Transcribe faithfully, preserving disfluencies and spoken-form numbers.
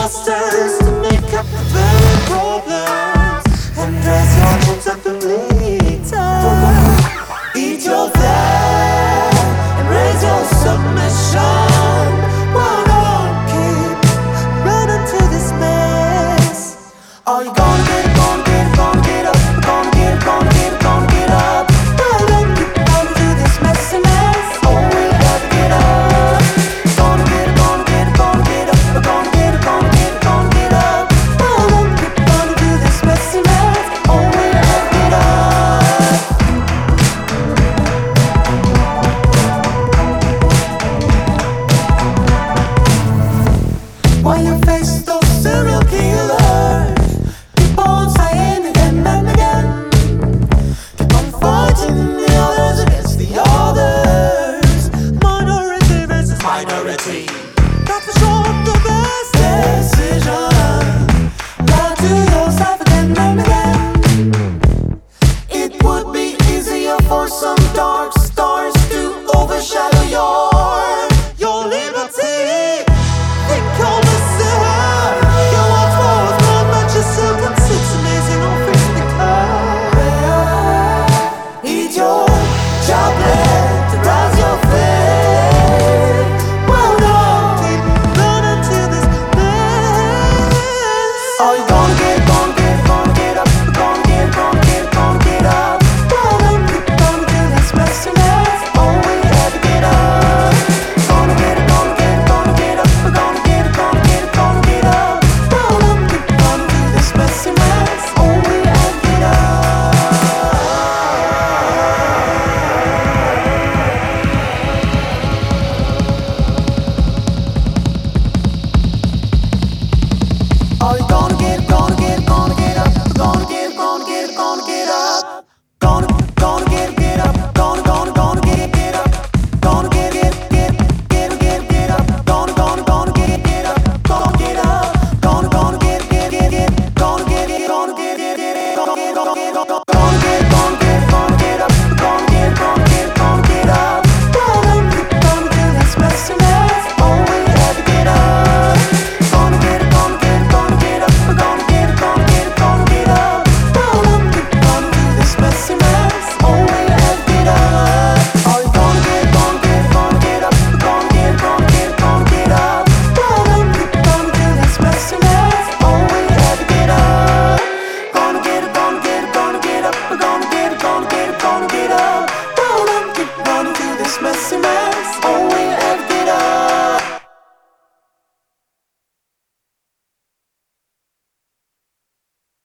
plasters to make up the very problems, and dress your wounds up in glitter. Eat your flag and raise your submission. Why don't keep running to this mess? Are you gonna get it, gonna get it, gonna get up? We're gonna get it, gonna get it, gonna get up. Why don't keep running to this messy mess? Oh, we'll have to get up. Gonna get it, gonna get it, gonna get up. We're gonna get it, gonna get it, gonna get up. Why don't keep running to this messy mess? Oh, we'll have to get up. While you face those serial killers, keep on saying again and again, keep on fighting the others against the others. Minority versus minority, that's for sure the best decision. Lie to yourself again and again. It would be easier for some dark stars to overshadow your your liberty. Think on yourself. Your walls walls not much yourself, but it's amazing on Facebook Live. Eat your chocolate to rise your faith. Well, don't keep running to this mess. Are you gonna get it, gonna get it, gonna get up? We're gonna get it, gonna get it, gonna get up. Well, don't keep running to this messy mess. Oh, we have to get up. Gonna get it, gonna get it, gonna get up. We're gonna get it, gonna get it, gonna get up. Well, don't keep running to this messy mess. Oh, we have to get up. Are you gonna get it, gonna get it, gonna get up?